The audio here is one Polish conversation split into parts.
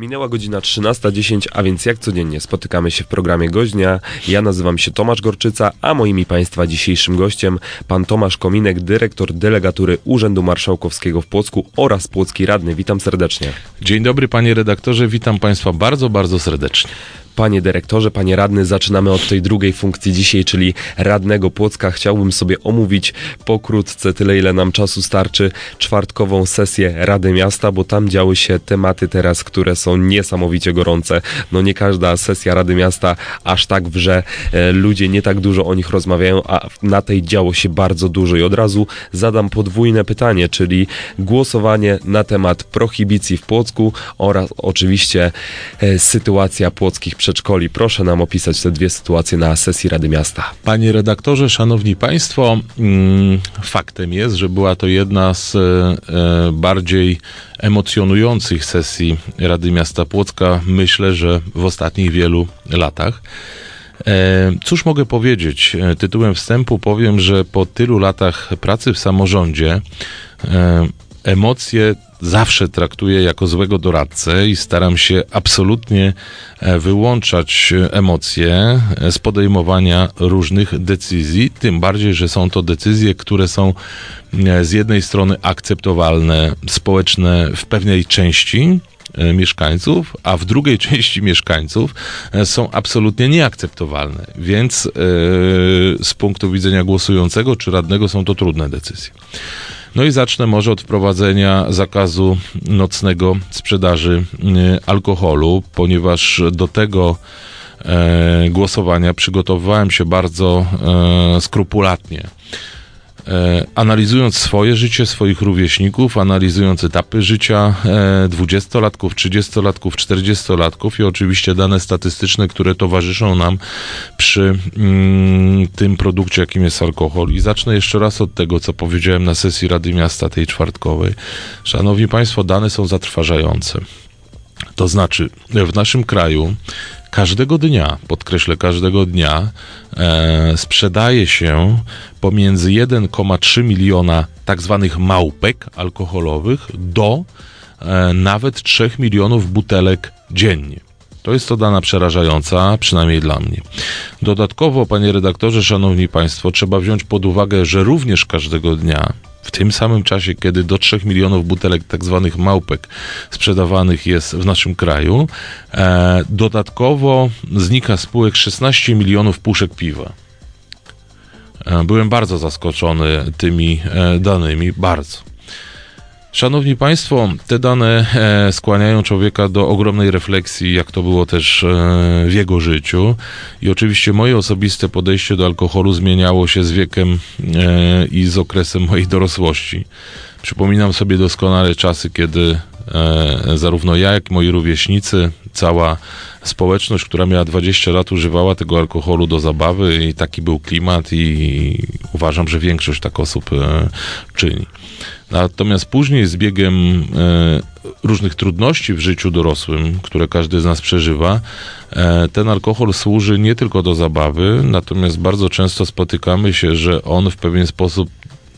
Minęła godzina 13:10, a więc jak codziennie spotykamy się w programie Gość Dnia. Ja nazywam się Tomasz Gorczyca, a moim i Państwa dzisiejszym gościem pan Tomasz Kominek, dyrektor delegatury Urzędu Marszałkowskiego w Płocku oraz płocki radny. Witam serdecznie. Dzień dobry panie redaktorze, witam Państwa bardzo, bardzo serdecznie. Panie dyrektorze, panie radny, zaczynamy od tej drugiej funkcji dzisiaj, czyli radnego Płocka. Chciałbym sobie omówić pokrótce, tyle ile nam czasu starczy, czwartkową sesję Rady Miasta, bo tam działy się tematy teraz, które są niesamowicie gorące. No nie każda sesja Rady Miasta aż tak wrze, ludzie nie tak dużo o nich rozmawiają, a na tej działo się bardzo dużo. I od razu zadam podwójne pytanie, czyli głosowanie na temat prohibicji w Płocku oraz oczywiście sytuacja płockich przedszkoli. Proszę nam opisać te dwie sytuacje na sesji Rady Miasta. Panie redaktorze, szanowni państwo, faktem jest, że była to jedna z bardziej emocjonujących sesji Rady Miasta Płocka, myślę, że w ostatnich wielu latach. Cóż mogę powiedzieć? Tytułem wstępu powiem, że po tylu latach pracy w samorządzie emocje zawsze traktuję jako złego doradcę i staram się absolutnie wyłączać emocje z podejmowania różnych decyzji, tym bardziej, że są to decyzje, które są z jednej strony akceptowalne, społeczne w pewnej części mieszkańców, a w drugiej części mieszkańców są absolutnie nieakceptowalne, więc z punktu widzenia głosującego czy radnego są to trudne decyzje. No i zacznę może od wprowadzenia zakazu nocnego sprzedaży alkoholu, ponieważ do tego głosowania przygotowywałem się bardzo skrupulatnie. Analizując swoje życie, swoich rówieśników, analizując etapy życia 20-latków, 30-latków, 40-latków i oczywiście dane statystyczne, które towarzyszą nam przy tym produkcie, jakim jest alkohol. I zacznę jeszcze raz od tego, co powiedziałem na sesji Rady Miasta tej czwartkowej. Szanowni Państwo, dane są zatrważające. To znaczy, w naszym kraju każdego dnia, podkreślę każdego dnia, sprzedaje się pomiędzy 1,3 miliona tak zwanych małpek alkoholowych do nawet 3 milionów butelek dziennie. To jest to dana przerażająca, przynajmniej dla mnie. Dodatkowo, panie redaktorze, szanowni państwo, trzeba wziąć pod uwagę, że również każdego dnia, w tym samym czasie, kiedy do 3 milionów butelek tak zwanych małpek sprzedawanych jest w naszym kraju, dodatkowo znika z półek 16 milionów puszek piwa. Byłem bardzo zaskoczony tymi danymi, bardzo. Szanowni Państwo, te dane skłaniają człowieka do ogromnej refleksji, jak to było też w jego życiu. I oczywiście moje osobiste podejście do alkoholu zmieniało się z wiekiem i z okresem mojej dorosłości. Przypominam sobie doskonale czasy, kiedy zarówno ja, jak i moi rówieśnicy, cała społeczność, która miała 20 lat, używała tego alkoholu do zabawy i taki był klimat i uważam, że większość tak osób czyni. Natomiast później z biegiem różnych trudności w życiu dorosłym, które każdy z nas przeżywa, ten alkohol służy nie tylko do zabawy, natomiast bardzo często spotykamy się, że on w pewien sposób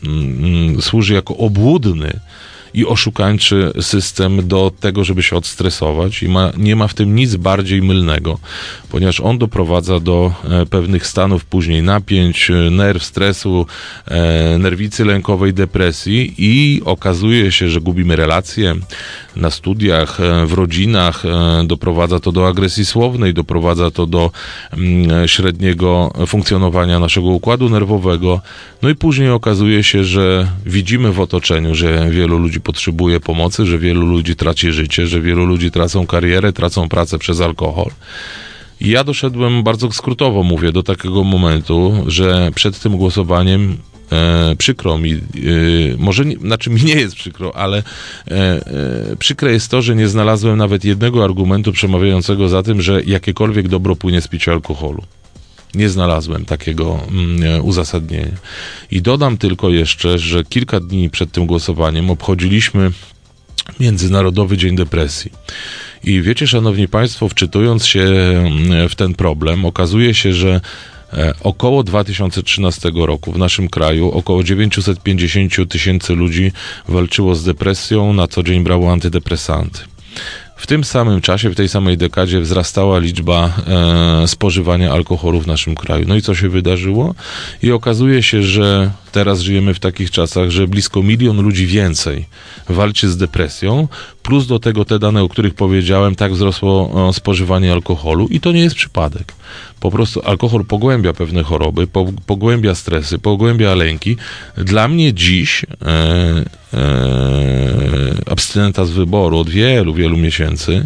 służy jako obłudny i oszukańczy system do tego, żeby się odstresować i nie ma w tym nic bardziej mylnego, ponieważ on doprowadza do pewnych stanów później napięć, nerw, stresu, nerwicy lękowej, depresji i okazuje się, że gubimy relacje na studiach, w rodzinach, doprowadza to do agresji słownej, doprowadza to do średniego funkcjonowania naszego układu nerwowego, no i później okazuje się, że widzimy w otoczeniu, że wielu ludzi potrzebuje pomocy, że wielu ludzi traci życie, że wielu ludzi tracą karierę, tracą pracę przez alkohol. I ja doszedłem, bardzo skrótowo mówię, do takiego momentu, że przed tym głosowaniem przykro mi, może nie, znaczy mi nie jest przykro, ale przykre jest to, że nie znalazłem nawet jednego argumentu przemawiającego za tym, że jakiekolwiek dobro płynie z picia alkoholu. Nie znalazłem takiego uzasadnienia. I dodam tylko jeszcze, że kilka dni przed tym głosowaniem obchodziliśmy Międzynarodowy Dzień Depresji. I wiecie, szanowni państwo, wczytując się w ten problem, okazuje się, że około 2013 roku w naszym kraju około 950 000 ludzi walczyło z depresją, na co dzień brało antydepresanty. w tym samym czasie, w tej samej dekadzie wzrastała liczba spożywania alkoholu w naszym kraju. No i co się wydarzyło? I okazuje się, że teraz żyjemy w takich czasach, że blisko 1 milion ludzi więcej walczy z depresją, plus do tego te dane, o których powiedziałem, tak wzrosło spożywanie alkoholu i to nie jest przypadek. Po prostu alkohol pogłębia pewne choroby, pogłębia stresy, pogłębia lęki. Dla mnie dziś abstynenta z wyboru od wielu, wielu miesięcy,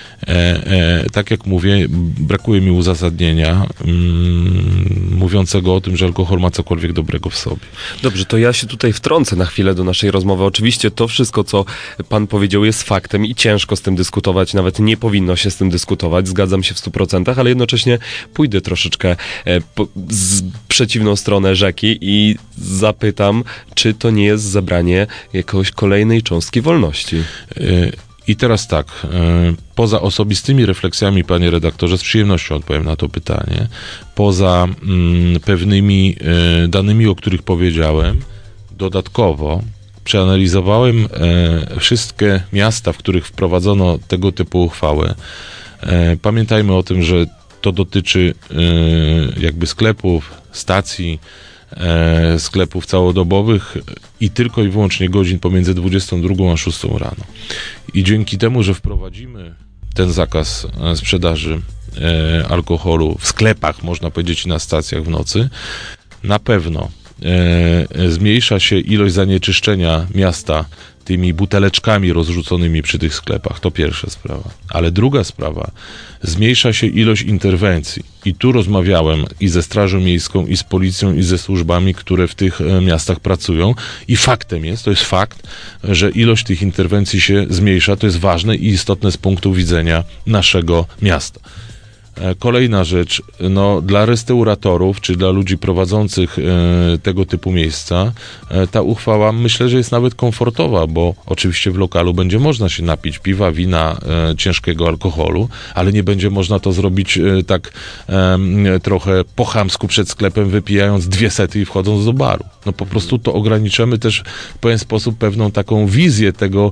tak jak mówię, brakuje mi uzasadnienia mówiącego o tym, że alkohol ma cokolwiek dobrego w sobie. Dobrze, to ja się tutaj wtrącę na chwilę do naszej rozmowy. Oczywiście to wszystko, co pan powiedział, jest faktem i ciężko z tym dyskutować, nawet nie powinno się z tym dyskutować, zgadzam się w 100%, ale jednocześnie pójdę troszeczkę z przeciwną stronę rzeki i zapytam, czy to nie jest zabranie jakiejś kolejnej cząstki wolności. I teraz tak, poza osobistymi refleksjami, panie redaktorze, z przyjemnością odpowiem na to pytanie, poza pewnymi danymi, o których powiedziałem, dodatkowo przeanalizowałem wszystkie miasta, w których wprowadzono tego typu uchwałę. Pamiętajmy o tym, że to dotyczy jakby sklepów, stacji, sklepów całodobowych i tylko i wyłącznie godzin pomiędzy 22 a 6 rano. I dzięki temu, że wprowadzimy ten zakaz sprzedaży alkoholu w sklepach, można powiedzieć, i na stacjach w nocy, na pewno zmniejsza się ilość zanieczyszczenia miasta tymi buteleczkami rozrzuconymi przy tych sklepach. To pierwsza sprawa. Ale druga sprawa, zmniejsza się ilość interwencji. I tu rozmawiałem i ze Strażą Miejską, i z policją, i ze służbami, które w tych miastach pracują. I faktem jest, to jest fakt, że ilość tych interwencji się zmniejsza. To jest ważne i istotne z punktu widzenia naszego miasta. Kolejna rzecz, no, dla restauratorów, czy dla ludzi prowadzących tego typu miejsca, ta uchwała, myślę, że jest nawet komfortowa, bo oczywiście w lokalu będzie można się napić piwa, wina, ciężkiego alkoholu, ale nie będzie można to zrobić tak trochę po chamsku przed sklepem, wypijając 2 sety i wchodząc do baru. No po prostu to ograniczamy też w pewien sposób pewną taką wizję tego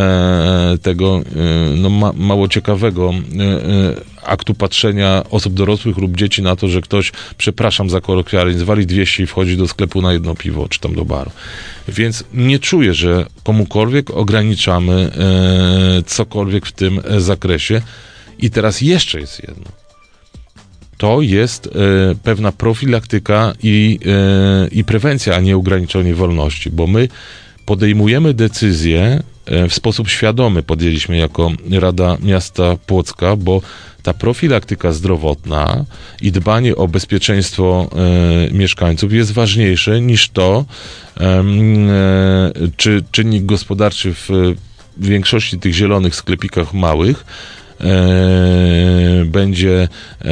mało ciekawego aktu patrzenia osób dorosłych lub dzieci na to, że ktoś, przepraszam za kolokwializm, wali 200 i wchodzi do sklepu na jedno piwo, czy tam do baru. Więc nie czuję, że komukolwiek ograniczamy cokolwiek w tym zakresie. I teraz jeszcze jest jedno. To jest pewna profilaktyka i prewencja, a nie ograniczenie wolności, bo my podejmujemy decyzje w sposób świadomy, podjęliśmy jako Rada Miasta Płocka, bo ta profilaktyka zdrowotna i dbanie o bezpieczeństwo mieszkańców jest ważniejsze niż to, czy czynnik gospodarczy w większości tych zielonych sklepikach małych będzie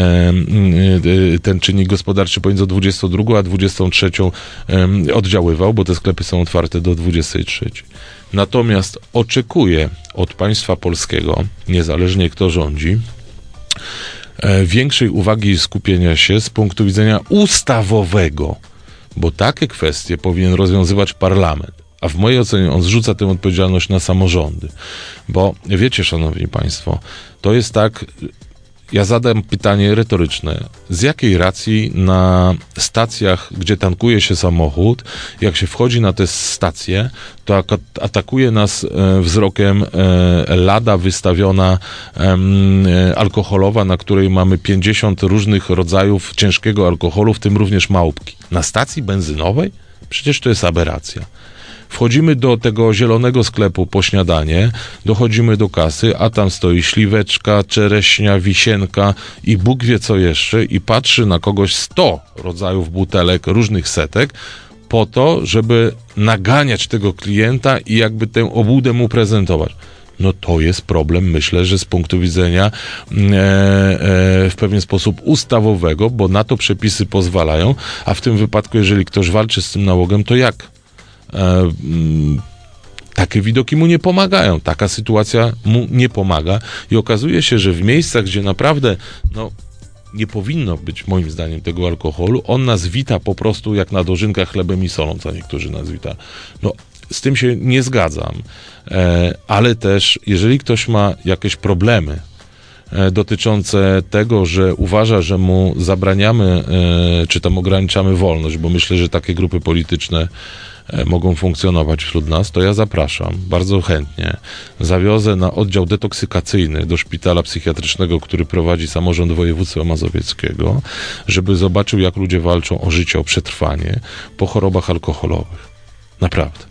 ten czynnik gospodarczy pomiędzy 22 a 23 oddziaływał, bo te sklepy są otwarte do 23. Natomiast oczekuję od państwa polskiego, niezależnie kto rządzi, większej uwagi i skupienia się z punktu widzenia ustawowego, bo takie kwestie powinien rozwiązywać parlament. A w mojej ocenie on zrzuca tę odpowiedzialność na samorządy. Bo wiecie, szanowni państwo, to jest tak, ja zadam pytanie retoryczne. Z jakiej racji na stacjach, gdzie tankuje się samochód, jak się wchodzi na te stacje, to atakuje nas wzrokiem lada wystawiona alkoholowa, na której mamy 50 różnych rodzajów ciężkiego alkoholu, w tym również małpki. Na stacji benzynowej? Przecież to jest aberracja. Wchodzimy do tego zielonego sklepu po śniadanie, dochodzimy do kasy, a tam stoi śliweczka, czereśnia, wisienka i Bóg wie co jeszcze i patrzy na kogoś 100 rodzajów butelek, różnych setek, po to, żeby naganiać tego klienta i jakby tę obłudę mu prezentować. No to jest problem, myślę, że z punktu widzenia w pewien sposób ustawowego, bo na to przepisy pozwalają, a w tym wypadku, jeżeli ktoś walczy z tym nałogiem, to jak? Takie widoki mu nie pomagają, taka sytuacja mu nie pomaga i okazuje się, że w miejscach, gdzie naprawdę nie powinno być moim zdaniem tego alkoholu, on nas wita po prostu jak na dożynkach chlebem i solą, co niektórzy nas wita. z tym się nie zgadzam, ale też jeżeli ktoś ma jakieś problemy dotyczące tego, że uważa, że mu zabraniamy, czy tam ograniczamy wolność, bo myślę, że takie grupy polityczne mogą funkcjonować wśród nas, to ja zapraszam bardzo chętnie. Zawiozę na oddział detoksykacyjny do szpitala psychiatrycznego, który prowadzi samorząd województwa mazowieckiego, żeby zobaczył, jak ludzie walczą o życie, o przetrwanie po chorobach alkoholowych. Naprawdę.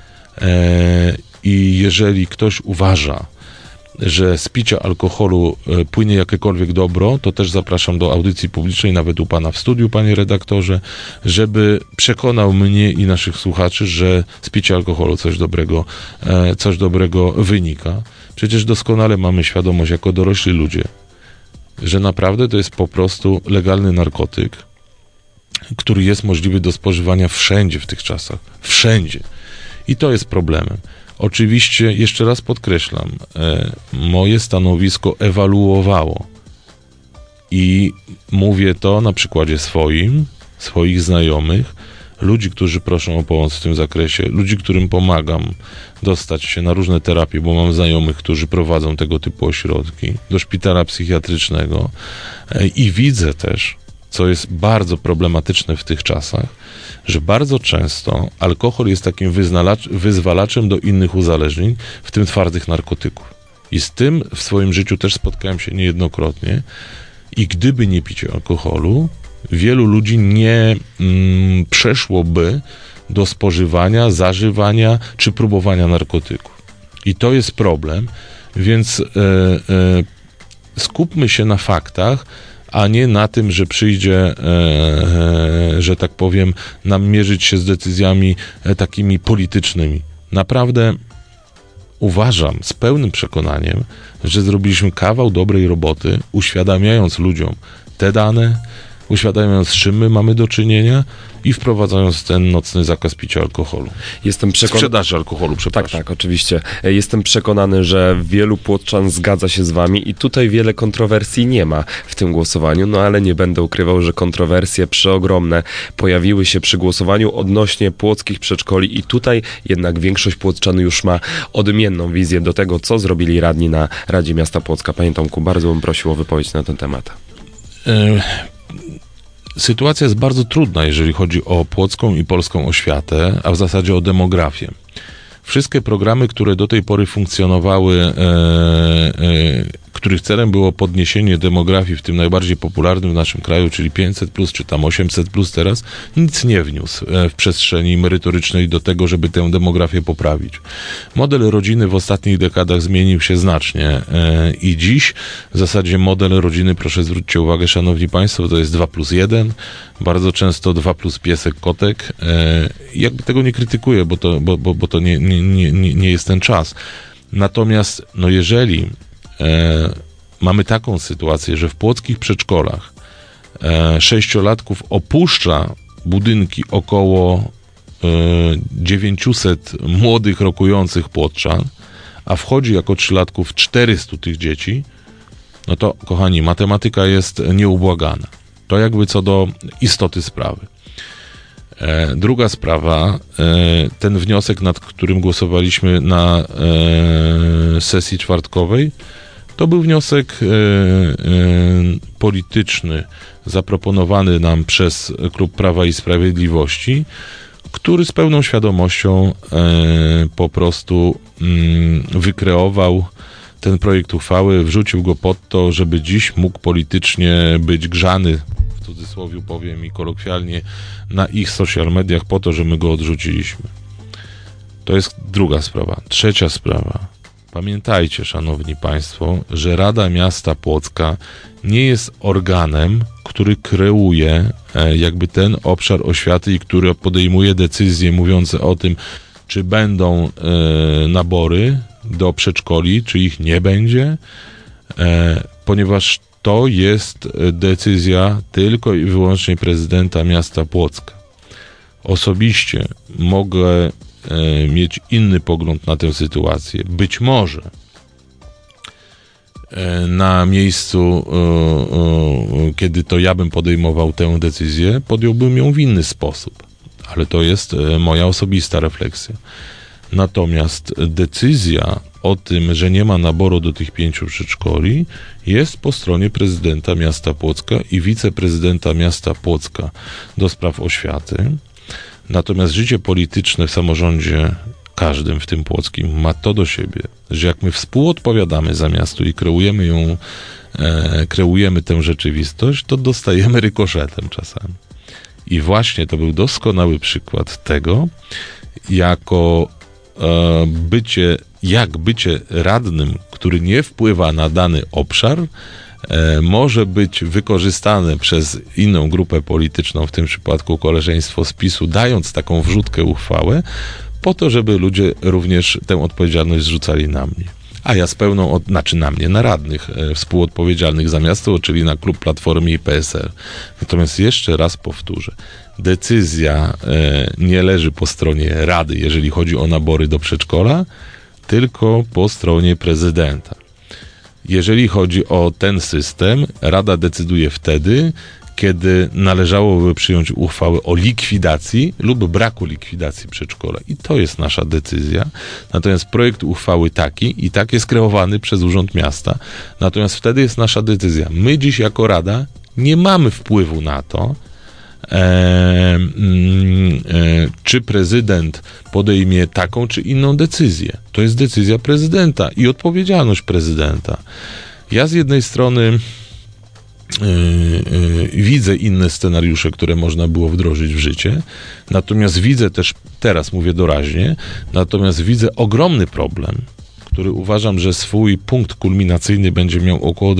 I jeżeli ktoś uważa, że z picia alkoholu płynie jakiekolwiek dobro, to też zapraszam do audycji publicznej, nawet u pana w studiu, panie redaktorze, żeby przekonał mnie i naszych słuchaczy, że z picia alkoholu coś dobrego wynika. Przecież doskonale mamy świadomość jako dorośli ludzie, że naprawdę to jest po prostu legalny narkotyk, który jest możliwy do spożywania wszędzie w tych czasach. Wszędzie. I to jest problemem. Oczywiście, jeszcze raz podkreślam, moje stanowisko ewaluowało i mówię to na przykładzie swoich znajomych, ludzi, którzy proszą o pomoc w tym zakresie, ludzi, którym pomagam dostać się na różne terapie, bo mam znajomych, którzy prowadzą tego typu ośrodki, do szpitala psychiatrycznego i widzę też, co jest bardzo problematyczne w tych czasach, że bardzo często alkohol jest takim wyzwalaczem do innych uzależnień, w tym twardych narkotyków. I z tym w swoim życiu też spotkałem się niejednokrotnie i gdyby nie picie alkoholu, wielu ludzi nie przeszłoby do spożywania, zażywania czy próbowania narkotyków. I to jest problem, więc skupmy się na faktach, a nie na tym, że przyjdzie, że tak powiem, nam mierzyć się z decyzjami takimi politycznymi. Naprawdę uważam z pełnym przekonaniem, że zrobiliśmy kawał dobrej roboty, uświadamiając ludziom te dane, uświadamiając, z czym my mamy do czynienia i wprowadzając ten nocny zakaz picia alkoholu. Sprzedaży alkoholu, przepraszam. Tak, oczywiście. Jestem przekonany, że wielu płoczan zgadza się z wami i tutaj wiele kontrowersji nie ma w tym głosowaniu, no ale nie będę ukrywał, że kontrowersje przeogromne pojawiły się przy głosowaniu odnośnie płockich przedszkoli i tutaj jednak większość płoczan już ma odmienną wizję do tego, co zrobili radni na Radzie Miasta Płocka. Panie Tomku, bardzo bym prosił o wypowiedź na ten temat. Sytuacja jest bardzo trudna, jeżeli chodzi o płocką i polską oświatę, a w zasadzie o demografię. Wszystkie programy, które do tej pory funkcjonowały, których celem było podniesienie demografii w tym najbardziej popularnym w naszym kraju, czyli 500+, czy tam 800+ teraz, nic nie wniósł w przestrzeni merytorycznej do tego, żeby tę demografię poprawić. Model rodziny w ostatnich dekadach zmienił się znacznie i dziś w zasadzie model rodziny, proszę zwróćcie uwagę, szanowni państwo, to jest 2+1, bardzo często 2+ piesek, kotek. Jakby tego nie krytykuję, bo to nie jest ten czas. Natomiast no jeżeli mamy taką sytuację, że w płockich przedszkolach 6-latków opuszcza budynki około 900 młodych, rokujących płoczan, a wchodzi jako 3-latków 400 tych dzieci, no to, kochani, matematyka jest nieubłagana. To jakby co do istoty sprawy. Druga sprawa, ten wniosek, nad którym głosowaliśmy na sesji czwartkowej, to był wniosek polityczny zaproponowany nam przez Klub Prawa i Sprawiedliwości, który z pełną świadomością po prostu wykreował ten projekt uchwały, wrzucił go pod to, żeby dziś mógł politycznie być grzany, w cudzysłowie powiem i kolokwialnie, na ich social mediach po to, że my go odrzuciliśmy. To jest druga sprawa. Trzecia sprawa. Pamiętajcie, szanowni państwo, że Rada Miasta Płocka nie jest organem, który kreuje jakby ten obszar oświaty i który podejmuje decyzje mówiące o tym, czy będą nabory do przedszkoli, czy ich nie będzie, ponieważ to jest decyzja tylko i wyłącznie prezydenta miasta Płocka. Osobiście mogę mieć inny pogląd na tę sytuację. Być może na miejscu, kiedy to ja bym podejmował tę decyzję, podjąłbym ją w inny sposób. Ale to jest moja osobista refleksja. Natomiast decyzja o tym, że nie ma naboru do tych 5 przedszkoli, jest po stronie prezydenta miasta Płocka i wiceprezydenta miasta Płocka do spraw oświaty. Natomiast życie polityczne w samorządzie każdym, w tym płockim, ma to do siebie, że jak my współodpowiadamy za miasto i kreujemy tę rzeczywistość, to dostajemy rykoszetem czasami. I właśnie to był doskonały przykład tego, bycie radnym, który nie wpływa na dany obszar, może być wykorzystane przez inną grupę polityczną, w tym przypadku koleżeństwo z PiS-u, dając taką wrzutkę uchwałę, po to, żeby ludzie również tę odpowiedzialność zrzucali na mnie. A ja z pełną, na radnych współodpowiedzialnych za miasto, czyli na klub Platformy i PSL. Natomiast jeszcze raz powtórzę, decyzja nie leży po stronie Rady, jeżeli chodzi o nabory do przedszkola, tylko po stronie prezydenta. Jeżeli chodzi o ten system, Rada decyduje wtedy, kiedy należałoby przyjąć uchwałę o likwidacji lub braku likwidacji przedszkola. I to jest nasza decyzja. Natomiast projekt uchwały i tak jest kreowany przez Urząd Miasta. Natomiast wtedy jest nasza decyzja. My dziś jako Rada nie mamy wpływu na to, czy prezydent podejmie taką czy inną decyzję. To jest decyzja prezydenta i odpowiedzialność prezydenta. Ja z jednej strony widzę inne scenariusze, które można było wdrożyć w życie, natomiast widzę też, teraz mówię doraźnie, natomiast widzę ogromny problem, który uważam, że swój punkt kulminacyjny będzie miał około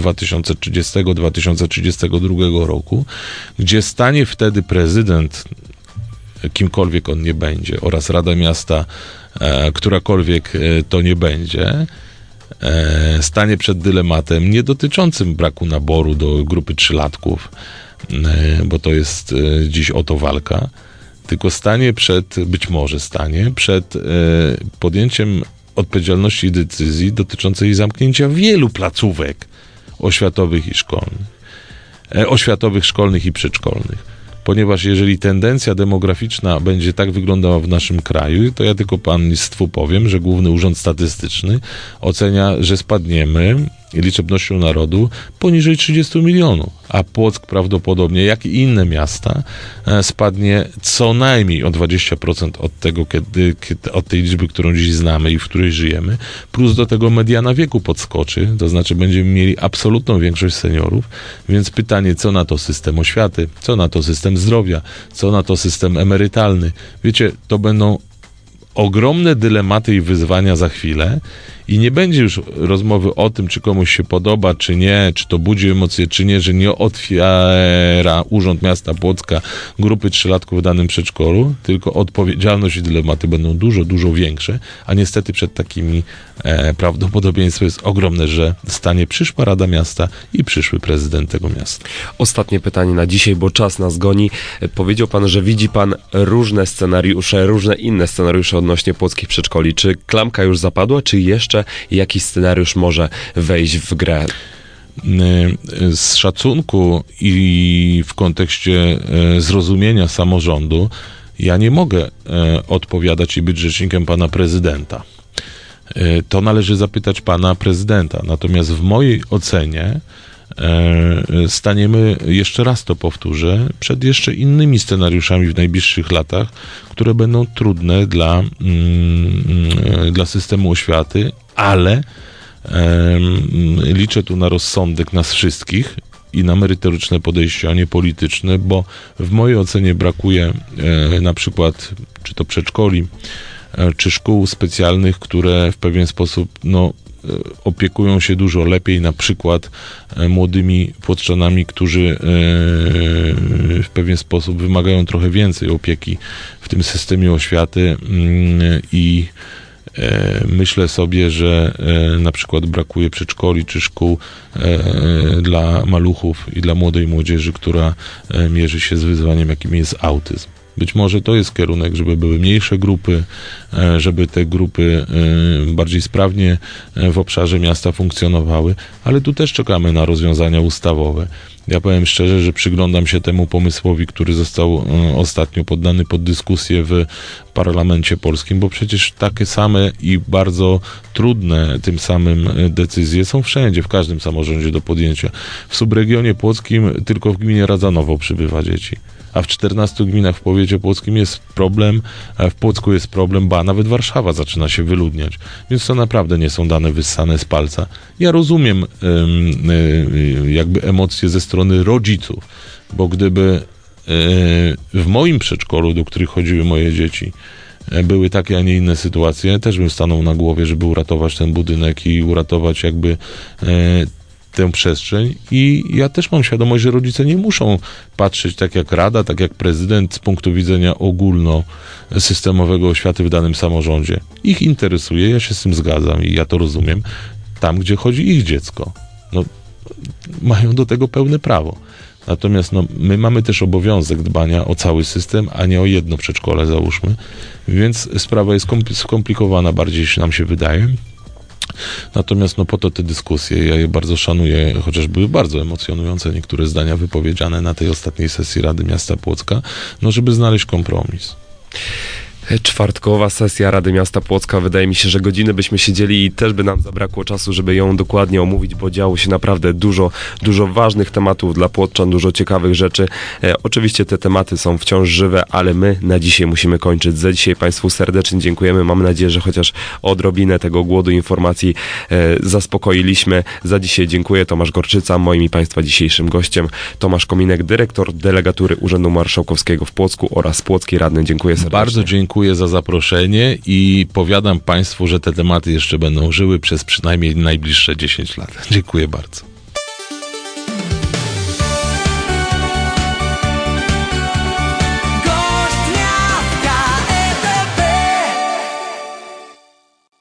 2030-2032 roku, gdzie stanie wtedy prezydent, kimkolwiek on nie będzie, oraz Rada Miasta, którakolwiek to nie będzie, stanie przed dylematem nie dotyczącym braku naboru do grupy 3-latków, bo to jest dziś o to walka, tylko być może stanie przed podjęciem odpowiedzialności i decyzji dotyczącej zamknięcia wielu placówek oświatowych i szkolnych i przedszkolnych. Ponieważ jeżeli tendencja demograficzna będzie tak wyglądała w naszym kraju, to ja tylko państwu powiem, że Główny Urząd Statystyczny ocenia, że spadniemy liczebnością narodu poniżej 30 milionów, a Płock prawdopodobnie, jak i inne miasta, spadnie co najmniej o 20% od tej liczby, którą dziś znamy i w której żyjemy, plus do tego mediana wieku podskoczy, to znaczy będziemy mieli absolutną większość seniorów, więc pytanie, co na to system oświaty, co na to system zdrowia, co na to system emerytalny. Wiecie, to będą ogromne dylematy i wyzwania za chwilę i nie będzie już rozmowy o tym, czy komuś się podoba, czy nie, czy to budzi emocje, czy nie, że nie otwiera Urząd Miasta Płocka grupy 3-latków w danym przedszkolu, tylko odpowiedzialność i dylematy będą dużo, dużo większe, a niestety przed takimi prawdopodobieństwo jest ogromne, że stanie przyszła Rada Miasta i przyszły prezydent tego miasta. Ostatnie pytanie na dzisiaj, bo czas nas goni. Powiedział pan, że widzi pan różne scenariusze, różne inne scenariusze odnośnie płockich przedszkoli. Czy klamka już zapadła, czy jeszcze jakiś scenariusz może wejść w grę? Z szacunku i w kontekście zrozumienia samorządu ja nie mogę odpowiadać i być rzecznikiem pana prezydenta. To należy zapytać pana prezydenta. Natomiast w mojej ocenie staniemy, jeszcze raz to powtórzę, przed jeszcze innymi scenariuszami w najbliższych latach, które będą trudne dla systemu oświaty, ale liczę tu na rozsądek nas wszystkich i na merytoryczne podejście, a nie polityczne, bo w mojej ocenie brakuje na przykład czy to przedszkoli, czy szkół specjalnych, które w pewien sposób opiekują się dużo lepiej, na przykład młodymi płotrzanami, którzy w pewien sposób wymagają trochę więcej opieki w tym systemie oświaty i myślę sobie, że na przykład brakuje przedszkoli czy szkół dla maluchów i dla młodej młodzieży, która mierzy się z wyzwaniem, jakim jest autyzm. Być może to jest kierunek, żeby były mniejsze grupy, żeby te grupy bardziej sprawnie w obszarze miasta funkcjonowały, ale tu też czekamy na rozwiązania ustawowe. Ja powiem szczerze, że przyglądam się temu pomysłowi, który został ostatnio poddany pod dyskusję w parlamencie polskim, bo przecież takie same i bardzo trudne tym samym decyzje są wszędzie, w każdym samorządzie do podjęcia. W subregionie płockim tylko w gminie Radzanowo przybywa dzieci, a w 14 gminach w powiecie płockim jest problem, a w Płocku jest problem, nawet Warszawa zaczyna się wyludniać. Więc to naprawdę nie są dane wyssane z palca. Ja rozumiem jakby emocje ze strony rodziców, bo gdyby w moim przedszkolu, do których chodziły moje dzieci, były takie, a nie inne sytuacje, też bym stanął na głowie, żeby uratować ten budynek i uratować jakby tę przestrzeń. I ja też mam świadomość, że rodzice nie muszą patrzeć tak jak rada, tak jak prezydent z punktu widzenia ogólnosystemowego oświaty w danym samorządzie. Ich interesuje, ja się z tym zgadzam i ja to rozumiem, tam gdzie chodzi ich dziecko. No, mają do tego pełne prawo. Natomiast my mamy też obowiązek dbania o cały system, a nie o jedno przedszkole, załóżmy. Więc sprawa jest skomplikowana bardziej, niż nam się wydaje. Natomiast po to te dyskusje, ja je bardzo szanuję, chociaż były bardzo emocjonujące niektóre zdania wypowiedziane na tej ostatniej sesji Rady Miasta Płocka, żeby znaleźć kompromis. Czwartkowa sesja Rady Miasta Płocka, wydaje mi się, że godziny byśmy siedzieli i też by nam zabrakło czasu, żeby ją dokładnie omówić, bo działo się naprawdę dużo ważnych tematów dla płoczczan, dużo ciekawych rzeczy. Oczywiście te tematy są wciąż żywe, ale my na dzisiaj musimy kończyć. Za dzisiaj Państwu serdecznie dziękujemy. Mam nadzieję, że chociaż odrobinę tego głodu informacji zaspokoiliśmy. Za dzisiaj dziękuję. Tomasz Gorczyca, moim i Państwa dzisiejszym gościem. Tomasz Kominek, dyrektor delegatury Urzędu Marszałkowskiego w Płocku oraz płocki radny. Dziękuję serdecznie. Bardzo dziękuję za zaproszenie i powiadam Państwu, że te tematy jeszcze będą żyły przez przynajmniej najbliższe 10 lat. Dziękuję bardzo.